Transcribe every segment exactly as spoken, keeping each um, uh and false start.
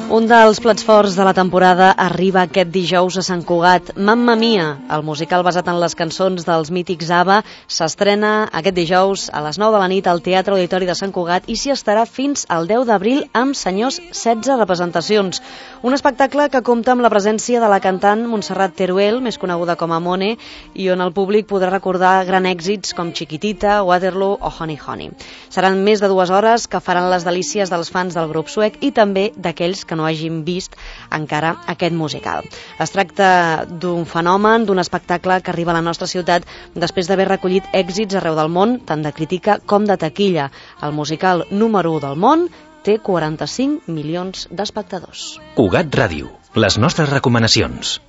Un dels plats forts de la temporada arriba aquest dijous a Sant Cugat. Mamma Mia, el musical basat en les cançons dels mítics ABBA, s'estrena aquest dijous a les nou de la nit al Teatre Auditori de Sant Cugat i s'hi estarà fins al deu d'abril amb senyors setze representacions. Un espectacle que compta amb la presència de la cantant Montserrat Teruel, més coneguda com a Mone, i on el públic podrà recordar gran èxits com Chiquitita, Waterloo o Honey Honey. Seran més de dues hores que faran les delícies dels fans del grup suec i també d'aquells que no hagin vist encara aquest musical. Es tracta d'un fenomen, d'un espectacle que arriba a la nostra ciutat després d'haver recollit èxits arreu del món, tant de crítica com de taquilla. El musical número u del món té quaranta-cinc milions d'espectadors. Cugat Ràdio, les nostres recomanacions.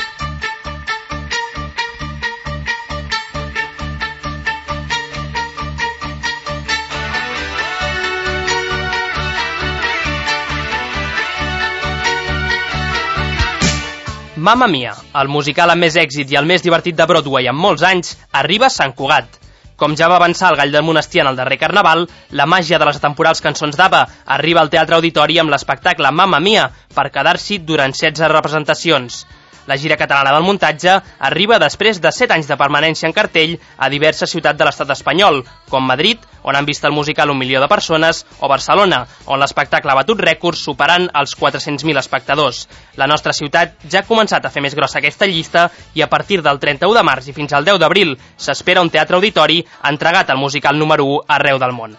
Mamma Mia, el musical amb més èxit i el més divertit de Broadway en molts anys, arriba a Sant Cugat. Com ja va avançar el Gall del Monestir en el darrer Carnaval, la màgia de les atemporals cançons d'ABBA arriba al Teatre Auditori amb l'espectacle Mamma Mia per quedar-s'hi durant setze representacions. La gira catalana del muntatge arriba després de set anys de permanència en cartell a diverses ciutats de l'estat espanyol, com Madrid, on han vist el musical un milió de persones, o Barcelona, on l'espectacle ha batut rècords superant els quatre-cents mil espectadors. La nostra ciutat ja ha començat a fer més grossa aquesta llista i a partir del trenta-u de març i fins al deu d'abril s'espera un teatre auditori entregat al musical número u arreu del món.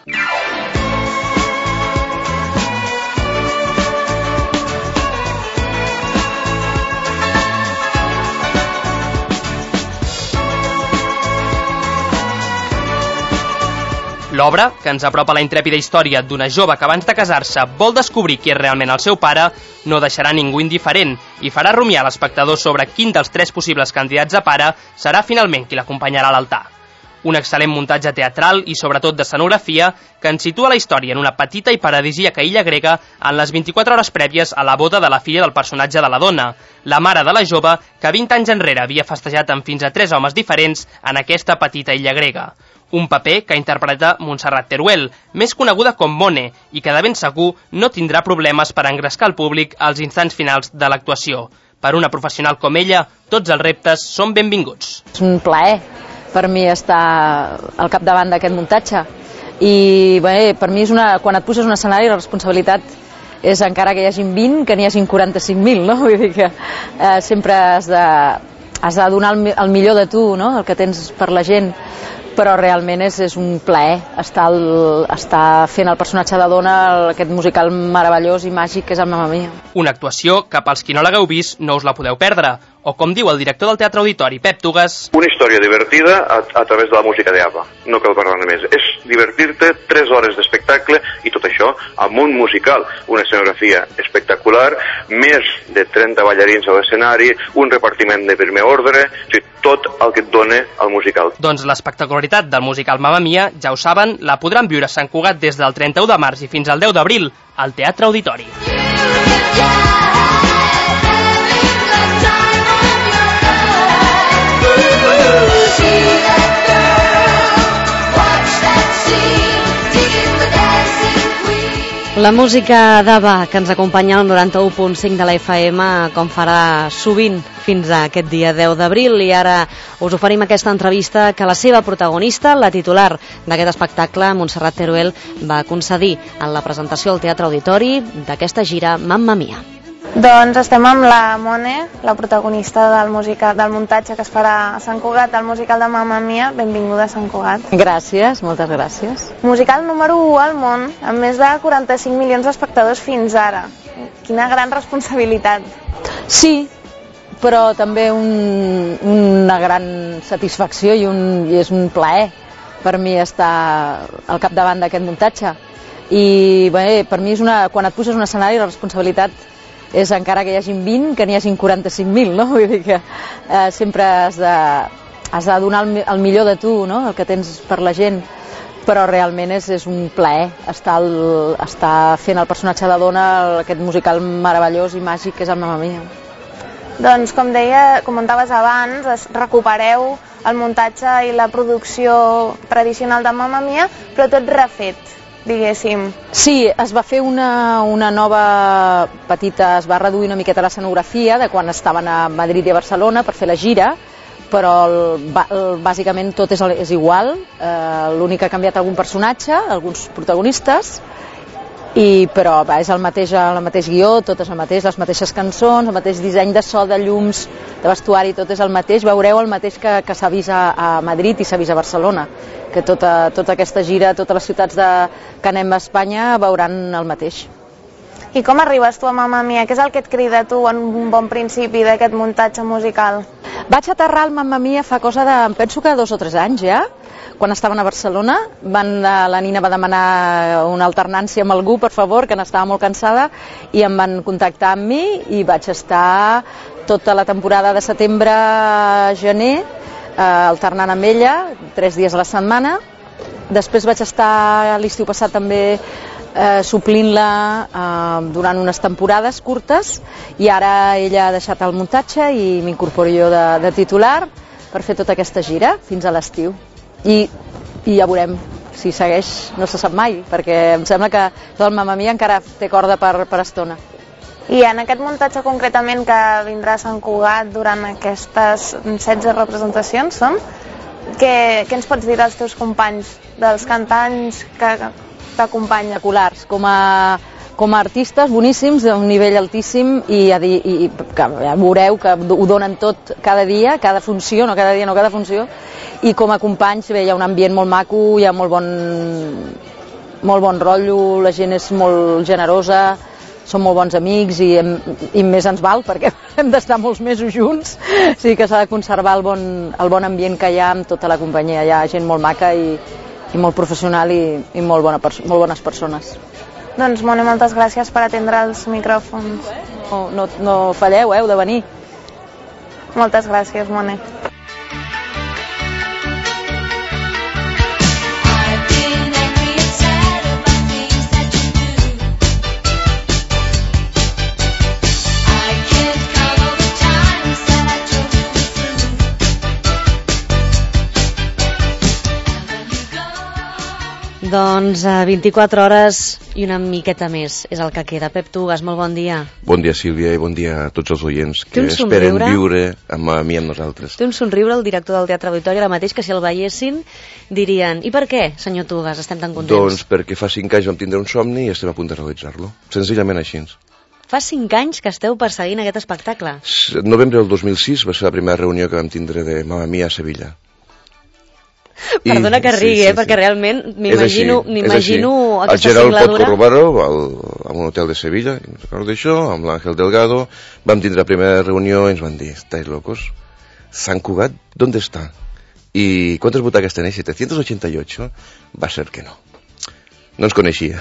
L'obra, que ens apropa a la intrèpida història d'una jove que abans de casar-se vol descobrir qui és realment el seu pare, no deixarà ningú indiferent i farà rumiar l'espectador sobre quin dels tres possibles candidats a pare serà finalment qui l'acompanyarà a l'altar. Un excel·lent muntatge teatral i sobretot d'escenografia que ens situa la història en una petita i paradisíaca illa grega en les vint-i-quatre hores prèvies a la boda de la filla del personatge de la dona, la mare de la jove que vint anys enrere havia festejat amb fins a tres homes diferents en aquesta petita illa grega. Un paper que interpreta Montserrat Teruel, més coneguda com Mone, i que de ben segur no tindrà problemes per engrescar el públic als instants finals de l'actuació. Per una professional com ella, tots els reptes són benvinguts. És un plaer per mi estar al capdavant d'aquest muntatge. I bé, per mi és una, quan et poses un escenari, la responsabilitat és encara que hi hagin vint, que n'hi hagin quaranta-cinc mil, no? Vull dir que eh, sempre has de, has de donar el, el millor de tu, no? El que tens per la gent. Però realment és, és un plaer estar, el, estar fent el personatge de dona, aquest musical meravellós i màgic que és el Mamma Mia. Una actuació que pels qui no l'hagueu vist no us la podeu perdre, o com diu el director del Teatre Auditori, Pep Tugas... Una història divertida a, a través de la música d'ABBA, no cal parlar-ne més. És divertir-te tres hores d'espectacle i tot això amb un musical, una escenografia espectacular, més de trenta ballarins a l'escenari, un repartiment de primer ordre, o sigui, tot el que et dona el musical. Doncs l'espectacularitat del musical Mamma Mia, ja ho saben, la podran viure a Sant Cugat des del trenta-u de març i fins al deu d'abril al Teatre Auditori. La música d'ABBA que ens acompanya al noranta-u punt cinc de la F M, com farà sovint fins a aquest dia deu d'abril, i ara us oferim aquesta entrevista que la seva protagonista, la titular d'aquest espectacle, Montserrat Teruel, va concedir en la presentació al Teatre Auditori d'aquesta gira Mamma Mia. Doncs estem amb la Mone, la protagonista del, musical, del muntatge que es farà a Sant Cugat, el musical de Mamma Mia. Benvinguda a Sant Cugat. Gràcies, moltes gràcies. Musical número u al món, amb més de quaranta-cinc milions d'espectadors fins ara. Quina gran responsabilitat. Sí, però també un, una gran satisfacció i, un, i és un plaer per mi estar al capdavant d'aquest muntatge. I bé, per mi és una, quan et poses un escenari, la responsabilitat és encara que hi hagin vint, que n'hi hagin quaranta-cinc mil, no? Vull dir que eh, sempre has de, has de donar el, el millor de tu, no? El que tens per la gent. Però realment és, és un plaer estar, el, estar fent el personatge de dona, aquest musical meravellós i màgic que és el Mamma Mia. Doncs, com deia, comentaves abans, recupereu el muntatge i la producció tradicional de Mamma Mia, però tot refet. diguéssim. Sí, es va fer una, una nova petita, es va reduir una miqueta l'escenografia de quan estaven a Madrid i a Barcelona per fer la gira, però el, el, bàsicament tot és, és igual, eh, l'únic que ha canviat algun personatge, alguns protagonistes, i, però va, és el mateix, el mateix guió, tot és el mateix, les mateixes cançons, el mateix disseny de so, de llums, de vestuari, tot és el mateix, veureu el mateix que, que s'ha vist a, a Madrid i s'ha vist a Barcelona, que tota, tota aquesta gira, totes les ciutats de, que anem a Espanya veuran el mateix. I com arribes tu a Mamma Mia? Què és el que et crida a tu en un bon principi d'aquest muntatge musical? Vaig aterrar al Mamma Mia fa cosa de, em penso que dos o tres anys ja, quan estaven a Barcelona. Van, la Nina va demanar una alternància amb algú, per favor, que n'estava molt cansada, i em van contactar amb mi i vaig estar tota la temporada de setembre a gener eh, alternant amb ella, tres dies a la setmana. Després vaig estar l'estiu passat també eh, suplint-la eh, durant unes temporades curtes, i ara ella ha deixat el muntatge i m'incorporo jo de, de titular per fer tota aquesta gira fins a l'estiu. I, i ja veurem si segueix, no se sap mai, perquè em sembla que el Mamma Mia encara té corda per, per estona. I en aquest muntatge concretament que vindrà a Sant Cugat durant aquestes setze representacions, són? Què, què ens pots dir dels teus companys, dels cantants que t'acompanyen? Espectaculars, com a, com a artistes boníssims, d'un nivell altíssim, i, i, i que ja veureu que ho donen tot cada dia, cada funció, no cada dia, no cada funció, i com a companys bé, hi ha un ambient molt maco, hi ha molt bon, molt bon rotllo, la gent és molt generosa, som molt bons amics i, hem, i més ens val perquè hem d'estar molts mesos junts, o sigui que s'ha de conservar el bon, el bon ambient que hi ha amb tota la companyia. Hi ha gent molt maca i, i molt professional i, i molt, bona, molt bones persones. Doncs, Mone, moltes gràcies per atendre els micròfons. No, no, no falleu, heu de venir. Moltes gràcies, Mone. Doncs vint-i-quatre hores i una miqueta més és el que queda. Pep Tugas, molt bon dia. Bon dia, Sílvia, i bon dia a tots els oients que esperen somriure? viure amb a mi amb nosaltres. Té un somriure el director del Teatre Auditori, ara mateix, que si el veiessin dirien: i per què, senyor Tugas, estem tan contents? Doncs perquè fa cinc anys vam tindre un somni i estem a punt de realitzar-lo. Senzillament així. Fa cinc anys que esteu perseguint aquest espectacle. Novembre del dos mil sis va ser la primera reunió que vam tindre de Mamma Mia a Sevilla. Perdona que rigui, sí, sí, eh, perquè realment m'imagino m'imagino aquesta singladura. El Gerald pot corroborar-ho a un hotel de Sevilla, no recordo d'això, amb l'Àngel Delgado, vam tindre la primera reunió i ens van dir: ¿estáis locos? ¿Sant Cugat? ¿Dónde está? ¿Y cuántas butacas tenéis? setecientos ochenta y ocho. Va ser que no. No ens coneixia.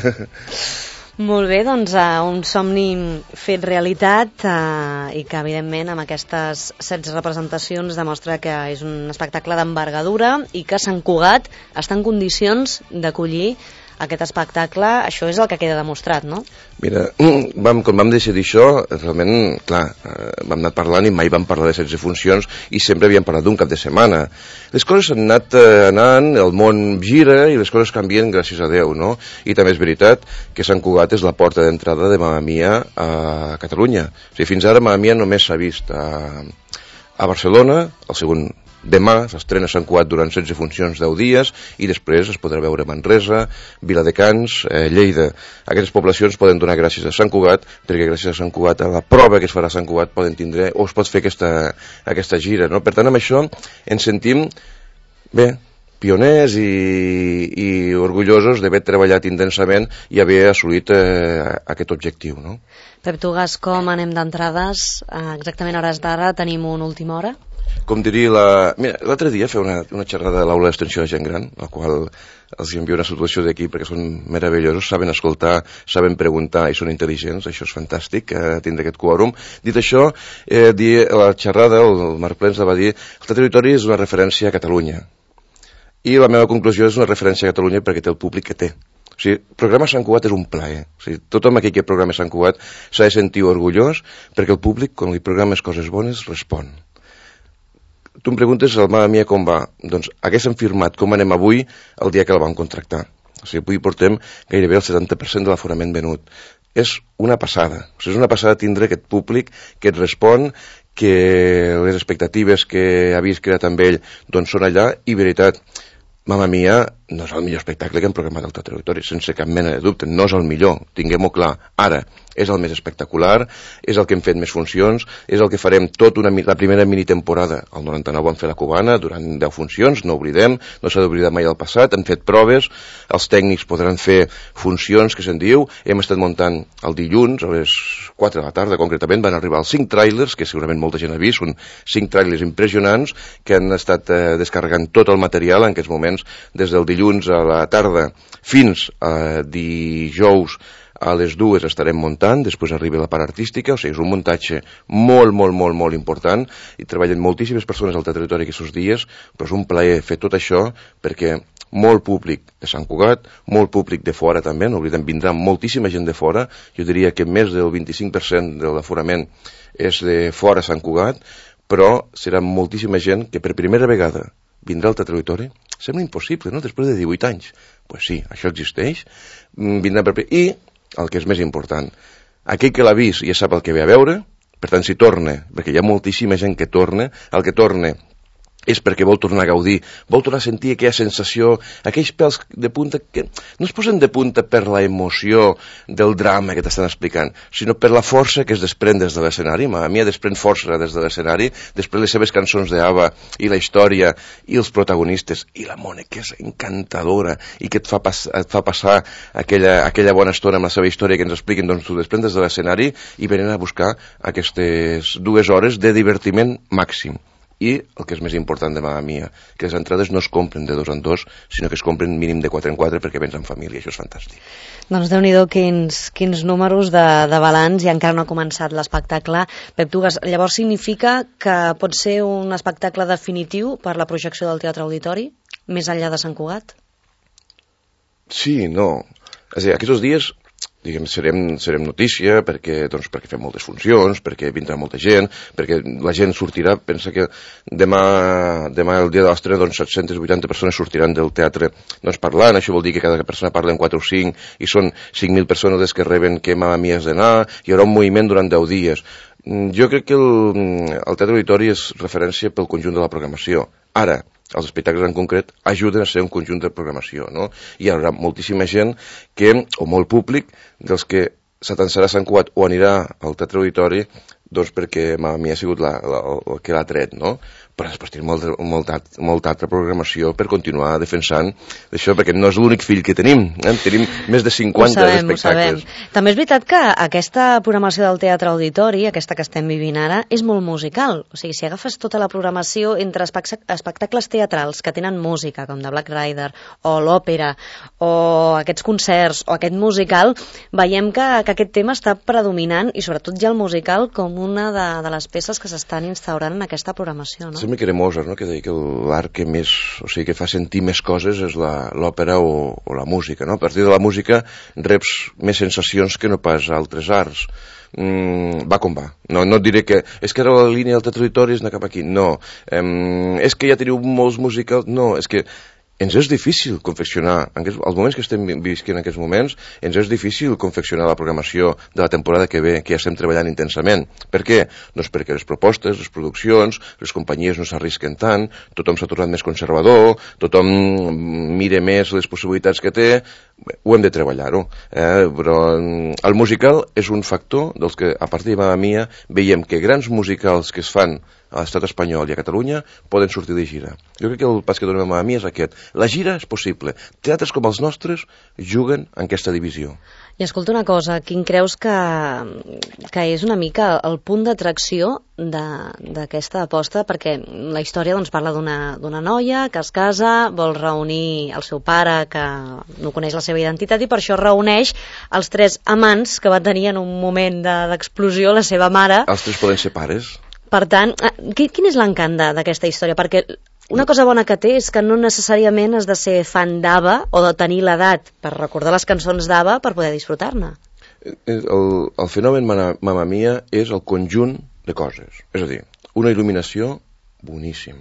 Molt bé, doncs uh, un somni fet realitat uh, i que evidentment amb aquestes setze representacions demostra que és un espectacle d'envergadura i que Sant Cugat està en condicions d'acollir aquest espectacle. Això és el que queda demostrat, no? Mira, vam, quan vam decidir això, realment, clar, vam anar parlant i mai vam parlar de setze funcions i sempre havíem parlat d'un cap de setmana. Les coses han anat eh, anant, el món gira i les coses canvien, gràcies a Déu, no? I també és veritat que Sant Cugat és la porta d'entrada de Mamma Mia a Catalunya. O sigui, fins ara Mamma Mia només s'ha vist a, a Barcelona, el segon demà s'estrena Sant Cugat durant setze funcions, deu dies, i després es podrà veure Manresa, Viladecans, eh, Lleida. Aquestes poblacions poden donar gràcies a Sant Cugat, perquè gràcies a Sant Cugat, a la prova que es farà a Sant Cugat, poden tindre, o es pot fer aquesta, aquesta gira, no? Per tant, amb això ens sentim, bé, pioners i, i orgullosos d'haver treballat intensament i haver assolit eh, aquest objectiu, no? Pep Tugas, com anem d'entrades? Eh, exactament a hores d'ara tenim una última hora? Com diria la... Mira, l'altre dia feia una, una xerrada a l'aula d'extensió de gent gran, la qual els envio una situació d'aquí perquè són meravellosos, saben escoltar, saben preguntar i són intel·ligents, això és fantàstic, eh, tindre aquest quòrum. Dit això, eh, dir, la xerrada, el Marc Plens va dir: el territori és una referència a Catalunya. I la meva conclusió és una referència a Catalunya perquè té el públic que té. O sigui, el programa Sant Cugat és un plaer. O sigui, tothom aquí que programa Sant Cugat s'ha de sentir orgullós perquè el públic, quan li programes coses bones, respon. Tu em preguntes al Mamma Mia com va. Doncs haguéssim firmat com anem avui el dia que la vam contractar. O sigui, avui portem gairebé el setanta per cent de l'aforament venut. És una passada. O sigui, és una passada tindre aquest públic que et respon, que les expectatives que havies creat amb ell doncs són allà, i veritat, Mamma Mia no és el millor espectacle que hem programat al Teatre Auditori, sense cap mena de dubte, no és el millor, tinguem-ho clar. Ara, és el més espectacular, és el que hem fet més funcions, és el que farem tota una, la primera minitemporada. El noranta-nou vam fer la Cubana durant deu funcions, no oblidem, no s'ha d'oblidar mai el passat, hem fet proves, els tècnics podran fer funcions, que se'n diu, hem estat muntant el dilluns, a les quatre de la tarda concretament, van arribar els cinc trailers, que segurament molta gent ha vist, són cinc trailers impressionants, que han estat eh, descarregant tot el material en aquests moments, des del dilluns a la tarda fins a dijous a les dues estarem muntant, després arriba la part artística, o sigui, és un muntatge molt, molt, molt, molt important, i treballen moltíssimes persones al Teatre Auditori aquests dies, però és un plaer fer tot això, perquè molt públic de Sant Cugat, molt públic de fora també, no oblidem, vindrà moltíssima gent de fora, jo diria que més del vint-i-cinc per cent de l'aforament és de fora Sant Cugat, però serà moltíssima gent que per primera vegada vindrà al Teatre Auditori. Sembla impossible, no?, després de divuit anys. Doncs pues sí, això existeix. Vindrà per... I el que és més important, aquell que l'ha vist ja sap el que ve a veure, per tant, si torna, perquè hi ha moltíssima gent que torna, el que torna és perquè vol tornar a gaudir, vol tornar a sentir aquella sensació, aquells pèls de punta que no es posen de punta per la emoció del drama que t'estan explicant, sinó per la força que es desprèn des de l'escenari. Mamma Mia desprèn força des de l'escenari, després les seves cançons d'Ava i la història i els protagonistes, i la Mone, que és encantadora i que et fa, pas, et fa passar aquella, aquella bona estona amb la seva història que ens expliquen, doncs t'ho desprèn des de l'escenari i venen a buscar aquestes dues hores de divertiment màxim. I el que és més important de Mamma Mia, que les entrades no es compren de dos en dos, sinó que es compren mínim de quatre en quatre perquè vens en família, això és fantàstic. Doncs Déu-n'hi-do quins, quins números de, de balanç, i encara no ha començat l'espectacle. Pep Tugas, llavors significa que pot ser un espectacle definitiu per la projecció del Teatre Auditori, més enllà de Sant Cugat? Sí, no. És a dir, aquests dies diguem, serem, serem notícia perquè, doncs, perquè fem moltes funcions, perquè vindrà molta gent, perquè la gent sortirà. Pensa que demà, demà el dia de l'estrena, doncs set-centes vuitanta persones sortiran del teatre doncs, parlant. Això vol dir que cada persona parla en quatre o cinc i són cinc mil persones les que reben que Mamma Mia has d'anar. Hi haurà un moviment durant deu dies. Jo crec que el, el Teatre Auditori és referència pel conjunt de la programació. Ara, els espectacles en concret ajuden a ser un conjunt de programació, no? Hi haurà moltíssima gent que, o molt públic, dels que s'atansarà a Sant Cugat o anirà al Teatre Auditori doncs perquè Mamma Mia ha sigut la, la, el que l'ha tret, no? Però després tenim molta, molta, molta altra programació per continuar defensant això, perquè no és l'únic fill que tenim, eh? Tenim més de cinquanta sabem, espectacles. També és veritat que aquesta programació del Teatre Auditori, aquesta que estem vivint ara, és molt musical. O sigui, si agafes tota la programació entre espectacles teatrals que tenen música, com de Black Rider, o l'òpera, o aquests concerts, o aquest musical, veiem que, que aquest tema està predominant, i sobretot ja el musical, com una de, de les peces que s'estan instaurant en aquesta programació, no? Sembla que era Mozart, no?, que deia que l'art que més, o sigui, que fa sentir més coses és l'òpera o, o la música, no? A partir de la música reps més sensacions que no pas altres arts. Mm, va com va. No, no et diré que és que ara la línia del Teatre Auditori és anar cap aquí. No. Um, és que ja teniu molts musicals. No, és que ens és difícil confeccionar, en aquests, els moments que estem visquent en aquests moments, ens és difícil confeccionar la programació de la temporada que ve, que ja estem treballant intensament. Per què? Doncs perquè les propostes, les produccions, les companyies no s'arrisquen tant, tothom s'ha tornat més conservador, tothom mira més les possibilitats que té, ho hem de treballar-ho. Eh? Però el musical és un factor dels que, a partir de Mamma Mia, veiem que grans musicals que es fan a l'estat espanyol i a Catalunya poden sortir de gira. Jo crec que el pas que donem a Mamma Mia és aquest. La gira és possible. Teatres com els nostres juguen en aquesta divisió. I escolta una cosa, quin creus que, que és una mica el punt d'atracció d'aquesta aposta? Perquè la història doncs, parla d'una noia que es casa, vol reunir el seu pare que no coneix la seva identitat i per això reuneix els tres amants que va tenir en un moment d'explosió la seva mare. Els tres poden ser pares. Per tant, quin és l'encant d'aquesta història? Perquè una cosa bona que té és que no necessàriament has de ser fan d'Ava o de tenir l'edat per recordar les cançons d'Ava per poder disfrutar-ne. El, el fenomen Mamma Mia és el conjunt de coses. És a dir, una il·luminació boníssima,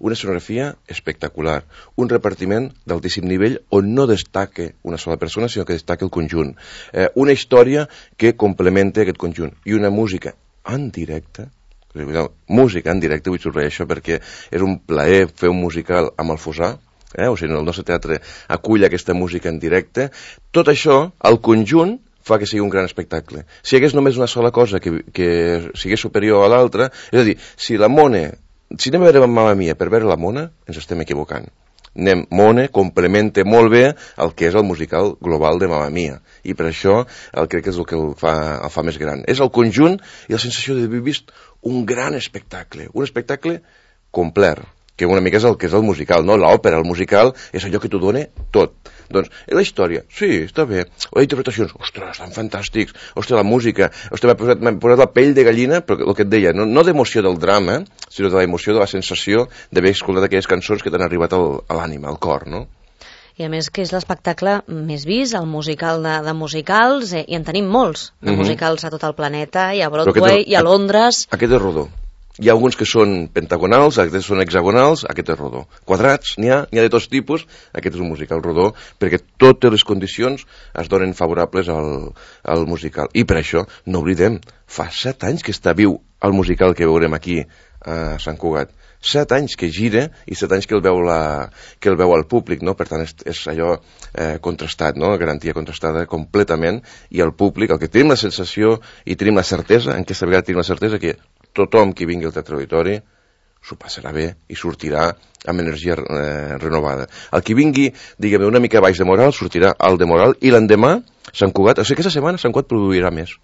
una escenografia espectacular, un repartiment d'altíssim nivell on no destaca una sola persona, sinó que destaca el conjunt. Eh, una història que complementa aquest conjunt. I una música en directe, música en directe, vull subratllar això perquè és un plaer fer un musical amb el Fossar, eh? O sigui, el nostre teatre acull aquesta música en directe. Tot això, el conjunt, fa que sigui un gran espectacle. Si hi hagués només una sola cosa que, que sigués superior a l'altra, és a dir, si la Mona, si anem a veure Mamma Mia per veure la Mona, ens estem equivocant. Anem, Mona complementa molt bé el que és el musical global de Mamma Mia, i per això el crec que és el que el fa, el fa més gran. És el conjunt i la sensació d'haver vist un gran espectacle, un espectacle complet, que una mica és el que és el musical, no? L'òpera, el musical, és allò que t'ho dona tot. Doncs, la història, sí, està bé. Les interpretacions, ostres, estan fantàstics. Ostres, la música, ostres, m'ha posat, m'ha posat la pell de gallina, però el que et deia, no, no d'emoció del drama, sinó de l'emoció de la sensació d'haver escoltat aquelles cançons que t'han arribat al, a l'ànima, al cor, no? I a més que és l'espectacle més vist, el musical de, de musicals, eh, i en tenim molts, de mm-hmm. musicals a tot el planeta, i a Broadway, i a Londres... Aquest és rodó. Hi ha alguns que són pentagonals, aquests són hexagonals, aquest és rodó. Quadrats, n'hi ha, n'hi ha de tots tipus, aquest és un musical rodó, perquè totes les condicions es donen favorables al, al musical. I per això, no oblidem, fa set anys que està viu el musical que veurem aquí a Sant Cugat. Set anys que gira i set anys que el veu, la, que el veu al públic, no? Per tant, és, és allò eh, contrastat, no? Garantia contrastada completament, i el públic, el que tenim la sensació i tenim la certesa, en aquesta vegada tenim la certesa que tothom que vingui al Teatre Auditori s'ho passarà bé i sortirà amb energia eh, renovada. El que vingui, diguem, una mica baix de moral, sortirà alt de moral, i l'endemà, Sant Cugat, o sigui, aquesta setmana Sant Cugat produirà més.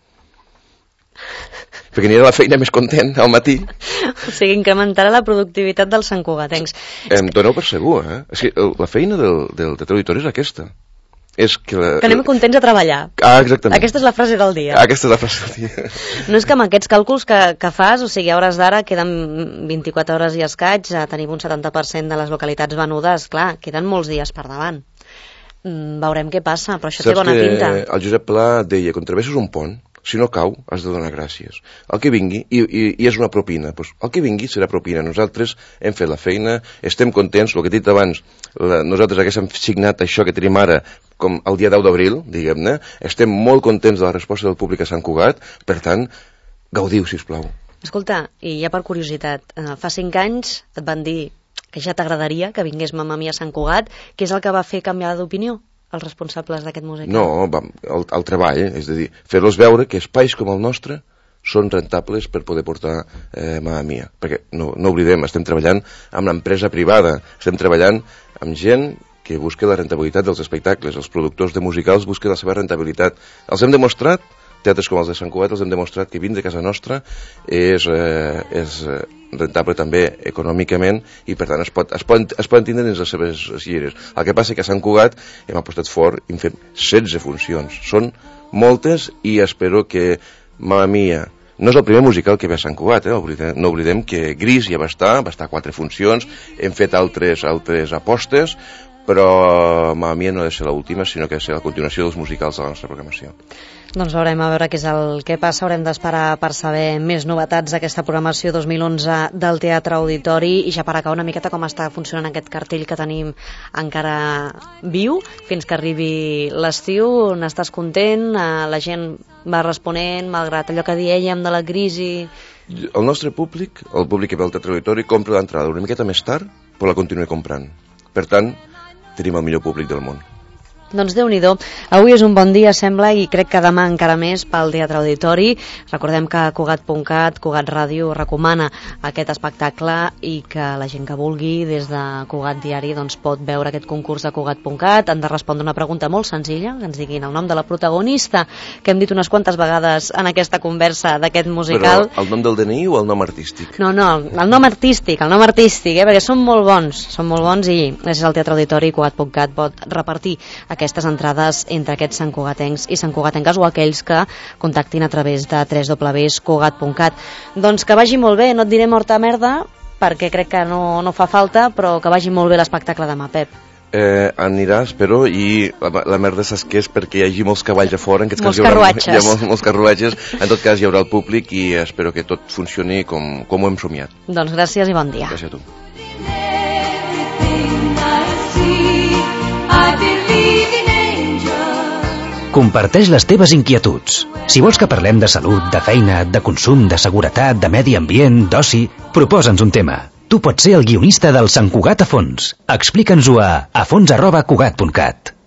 Perquè anirà a la feina més content al matí. O sigui, incrementarà la productivitat dels santcugatencs. Em doneu per segur, eh? O sigui, la feina del, del Teatre Auditori és aquesta. És que, la, que anem contents a treballar. Ah, exactament. Aquesta és la frase del dia. Ah, aquesta és la frase del dia. No és que amb aquests càlculs que, que fas, o sigui, a hores d'ara queden vint-i-quatre hores i escaig, a tenir un setanta per cent de les localitats venudes, clar, queden molts dies per davant. Mm, veurem què passa, però això Saps té bona pinta. Saps que el Josep Pla deia, quan travesses un pont, si no cau, has de donar gràcies. El que vingui, i, i, i és una propina, doncs el que vingui serà propina. Nosaltres hem fet la feina, estem contents, el que he dit abans, la, nosaltres haguéssim signat això que tenim ara, com el dia deu d'abril, diguem-ne, estem molt contents de la resposta del públic a Sant Cugat, per tant, gaudiu, sisplau. Escolta, i ja per curiositat, fa cinc anys et van dir que ja t'agradaria que vingués Mamma Mia a Sant Cugat, què és el que va fer canviar d'opinió els responsables d'aquest musical? No, va, el, el treball, eh? És a dir, fer-los veure que espais com el nostre són rentables per poder portar eh, Mamma Mia, perquè no, no oblidem, estem treballant amb l'empresa privada, estem treballant amb gent que busca la rentabilitat dels espectacles, els productors de musicals busquen la seva rentabilitat. Els hem demostrat, teatres com els de Sant Cugat, els hem demostrat que vindre a casa nostra és, eh, és rentable també econòmicament, i per tant es, pot, es, poden, es poden tindre dins les seves llires. El que passa és que a Sant Cugat hem apostat fort i hem fet setze funcions. Són moltes, i espero que Mamma Mia no és el primer musical que ve a Sant Cugat, eh? No oblidem que Gris ja va estar, va estar quatre funcions, hem fet altres, altres apostes, però Mamma Mia no ha de ser l'última, sinó que ha de ser la continuació dels musicals de la nostra programació. Doncs veurem a veure què és el que passa, haurem d'esperar per saber més novetats d'aquesta programació dos mil onze del Teatre Auditori, i ja per acabar una miqueta com està funcionant aquest cartell que tenim encara viu fins que arribi l'estiu. N'estàs content? La gent va responent malgrat allò que dèiem de la crisi? El nostre públic, el públic que ve al Teatre Auditori, compra l'entrada una miqueta més tard, però la continua comprant. Per tant, tenim el millor públic del món. Doncs Déu-n'hi-do, avui és un bon dia, sembla, i crec que demà encara més pel Teatre Auditori. Recordem que Cugat punt cat, Cugat Ràdio, recomana aquest espectacle, i que la gent que vulgui des de Cugat Diari doncs, pot veure aquest concurs de Cugat punt cat. Han de respondre una pregunta molt senzilla, que ens diguin el nom de la protagonista, que hem dit unes quantes vegades en aquesta conversa d'aquest musical. Però el nom del D N I o el nom artístic? No, no, el nom artístic, el nom artístic, eh? Perquè són molt bons, són molt bons, i és el Teatre Auditori, Cugat punt cat pot repartir aquestes entrades entre aquests santcugatencs i santcugatenques, o aquells que contactin a través de w w w punt cugat punt cat. Doncs que vagi molt bé, no et diré morta merda, perquè crec que no, no fa falta, però que vagi molt bé l'espectacle demà, Pep. Eh, anirà, espero, i la, la merda saps què és? Perquè hi hagi molts cavalls a fora, en aquest molts cas hi haurà, carruatges. Hi ha molts, molts carruatges, en tot cas hi haurà el públic, i espero que tot funcioni com, com ho hem somiat. Doncs gràcies i bon dia. Gràcies a tu. Comparteix les teves inquietuds. Si vols que parlem de salut, de feina, de consum, de seguretat, de medi ambient, d'oci, proposa'ns un tema. Tu pots ser el guionista del Sant Cugat a fons. Explica'ns-ho a afons arroba cugat punt cat.